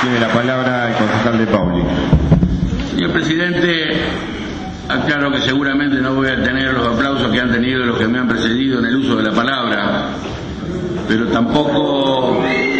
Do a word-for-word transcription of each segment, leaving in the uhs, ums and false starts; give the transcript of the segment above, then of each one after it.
Tiene la palabra el concejal de Pauli. Señor presidente, aclaro que seguramente no voy a tener los aplausos que han tenido los que me han precedido en el uso de la palabra, pero tampoco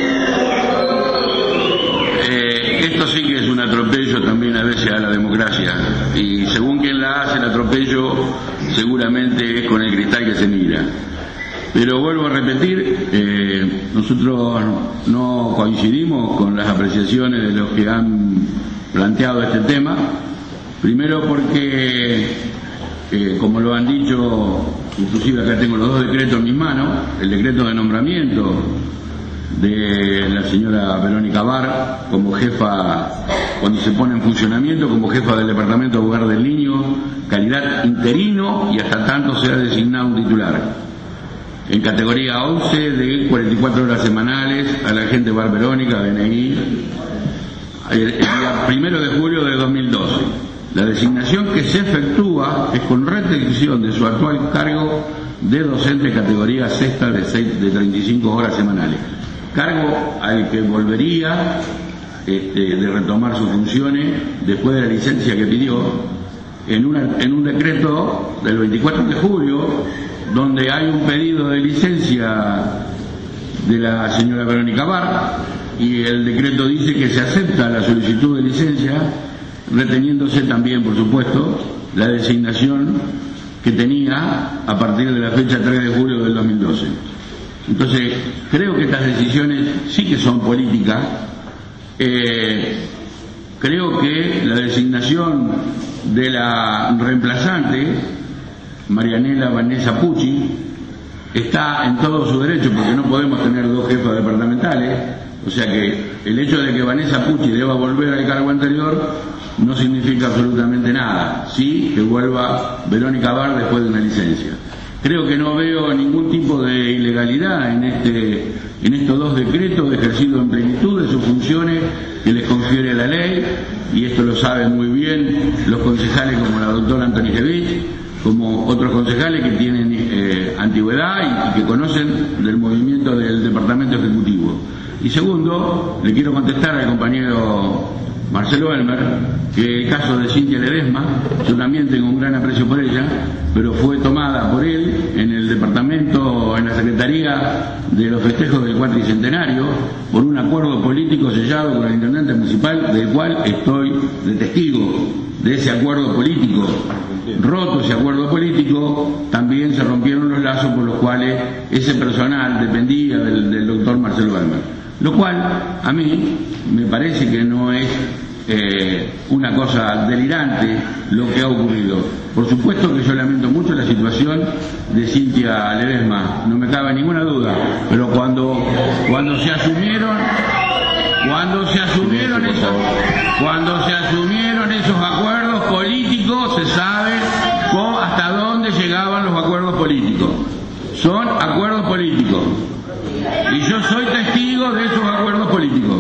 eh, esto sí que es un atropello también a veces a la democracia, y según quien la hace el atropello seguramente es con el cristal que se mira. Pero vuelvo a repetir, eh, nosotros no coincidimos con las apreciaciones de los que han planteado este tema, primero porque, eh, como lo han dicho, inclusive acá tengo los dos decretos en mis manos, el decreto de nombramiento de la señora Verónica Barr como jefa, cuando se pone en funcionamiento, como jefa del Departamento de Hogar del Niño, calidad interino y hasta tanto sea designado un titular. En categoría once de cuarenta y cuatro horas semanales a la agente Barr Verónica, D N I, el día primero de julio de dos mil doce. La designación que se efectúa es con restricción de su actual cargo de docente categoría sexta de, seis, de treinta y cinco horas semanales. Cargo al que volvería este, de retomar sus funciones después de la licencia que pidió en, una, en un decreto del veinticuatro de julio, donde hay un pedido de licencia de la señora Verónica Barr y el decreto dice que se acepta la solicitud de licencia, reteniéndose también, por supuesto, la designación que tenía a partir de la fecha tres de julio del dos mil doce. Entonces, creo que estas decisiones sí que son políticas. Eh, creo que la designación de la reemplazante, Marianela Vanessa Pucci, está en todo su derecho, porque no podemos tener dos jefas departamentales, o sea que el hecho de que Vanessa Pucci deba volver al cargo anterior no significa absolutamente nada, sí que vuelva Verónica Barr después de una licencia. Creo que no veo ningún tipo de ilegalidad en este en estos dos decretos de ejercicio en plenitud de sus funciones que les confiere la ley, y esto lo saben muy bien los concejales como la doctora Antonijevich, como otros concejales que tienen eh, antigüedad y, y que conocen del movimiento del Departamento Ejecutivo. Y segundo, le quiero contestar al compañero Marcelo Elmer que el caso de Cintia Ledesma, yo también tengo un gran aprecio por ella, pero fue tomada por él en el departamento, en la Secretaría de los Festejos del Cuatricentenario, por un acuerdo político sellado con el intendente municipal, del cual estoy de testigo de ese acuerdo político. Roto ese acuerdo político, también se rompieron los lazos por los cuales ese personal dependía del, del doctor Marcelo Elmer. Lo cual a mí me parece que no es eh, una cosa delirante lo que ha ocurrido. Por supuesto que yo lamento mucho la situación de Cintia Ledesma, no me cabe ninguna duda, pero cuando, cuando se asumieron cuando se asumieron esos cuando se asumieron esos acuerdos políticos, se sabe cómo, hasta dónde llegaban los acuerdos políticos. Son acuerdos políticos. Y yo soy testigo de esos acuerdos políticos.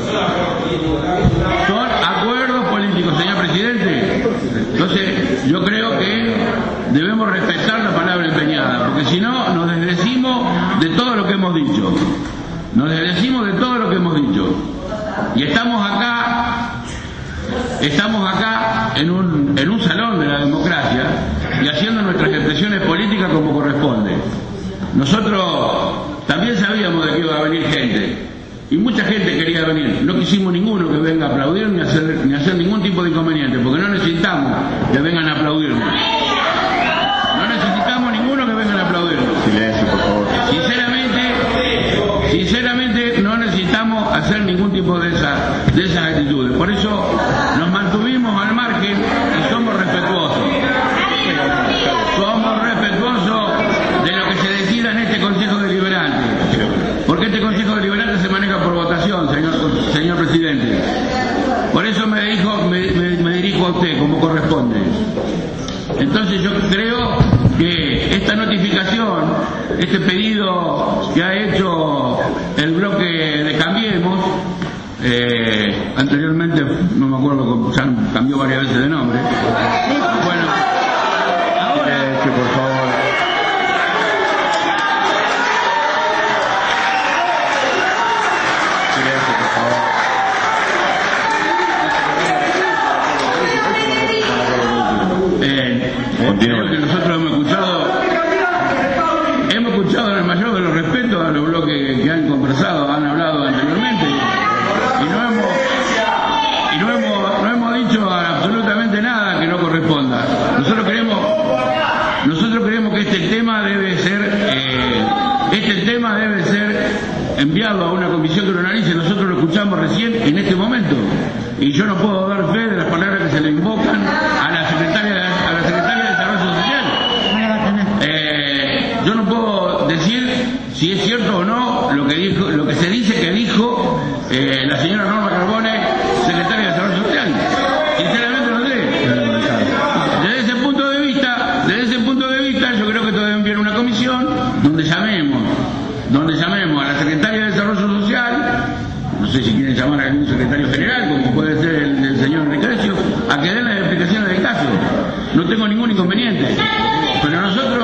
Son acuerdos políticos, señor presidente. Entonces, yo creo que debemos respetar la palabra empeñada, porque si no, nos desdecimos de todo lo que hemos dicho. Nos desdecimos de todo lo que hemos dicho. Y estamos acá, estamos acá en un, en un salón de la democracia y haciendo nuestras expresiones políticas como corresponde. Nosotros también sabíamos de que iba a venir gente, y mucha gente quería venir. No quisimos ninguno que venga a aplaudir ni hacer, ni hacer ningún tipo de inconveniente, porque no necesitamos que vengan a aplaudirnos. No necesitamos ninguno que vengan a aplaudirnos. Silencio, por favor. Sinceramente, sinceramente no necesitamos hacer ningún tipo de, esa, de esas actitudes. Por eso nos mantuvimos al margen y somos respetuosos. Somos respetuosos de lo que se decida en este Consejo Deliberante, porque este Consejo Deliberante se maneja por votación, señor, señor presidente. Por eso me dirijo, me, me, me dirijo a usted como corresponde. Entonces yo creo que esta notificación, este pedido que ha hecho el bloque de Cambiemos, eh, anteriormente no me acuerdo, ya cambió varias veces de nombre. Bueno, ahora, Sí, por favor. Silencio, por favor. enviado a una comisión que lo analice, nosotros lo escuchamos recién en este momento. Y yo no puedo dar fe de las palabras que se le invocan a la secretaria de, a la secretaria de Desarrollo Social. Eh, yo no puedo decir si es cierto o no lo que dijo, lo que se dice que dijo eh, la señora Norma Carbone, secretaria de Desarrollo Social. Sinceramente no sé. Desde ese punto de vista, desde ese punto de vista, yo creo que debe enviar una comisión donde llamemos, donde llamemos a la secretaria de Desarrollo Social, no sé si quieren llamar a algún secretario general, como puede ser el del señor Recrecio, a que den las explicaciones del caso. No tengo ningún inconveniente. Pero nosotros